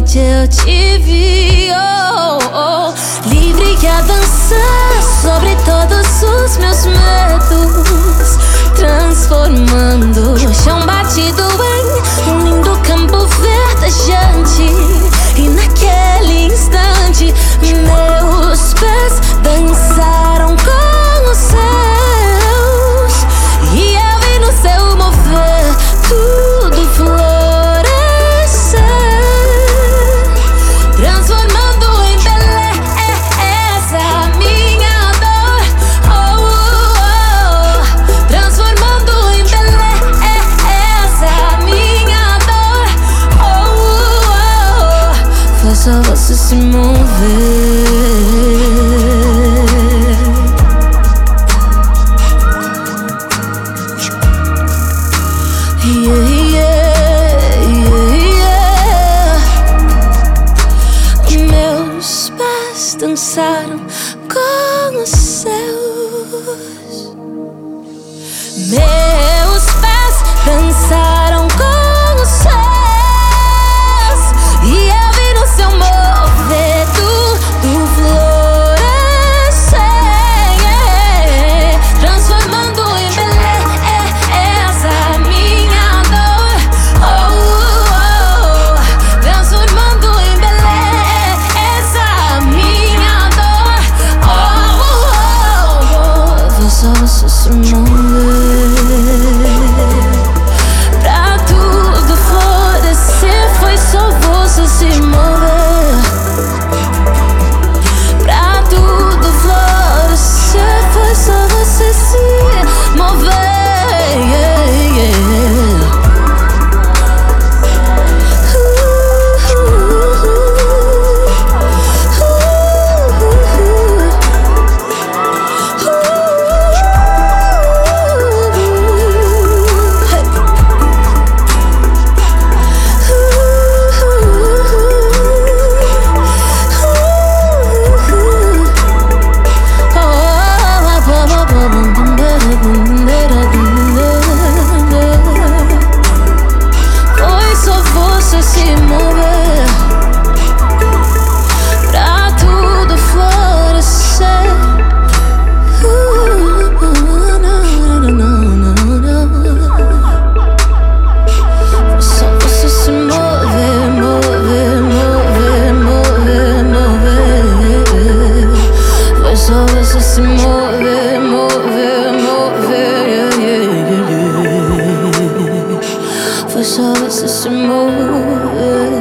noite eu te vi, oh, oh. Livre a dançar sobre todos os meus medos, transformando o chão batido em um lindo campo verdejante. E naquele instante meus pés dançaram com os seus, e eu vi no seu mover tudo florescer, transformando em beleza a minha dor, oh, oh, oh. Transformando em beleza a minha dor, oh, oh, oh. Foi só você se mover. Yeah, yeah, yeah. Meus pés dançaram com os seus. Meus pés dançaram com os seus, e eu vi no seu mover tudo florescer, transformando em beleza a minha dor, oh, oh, oh. Transformando em beleza a minha dor, oh, oh, oh. Foi só você se mover pra tudo florescer. Foi só você se mover pra tudo florescer. Foi só você se mover, yeah, yeah. Foi só você se mover pra tudo florescer. Foi só você se mover, mover, mover, mover, mover. Foi só você se mover, mover, mover, yeah, yeah, yeah, yeah. Foi só você se mover.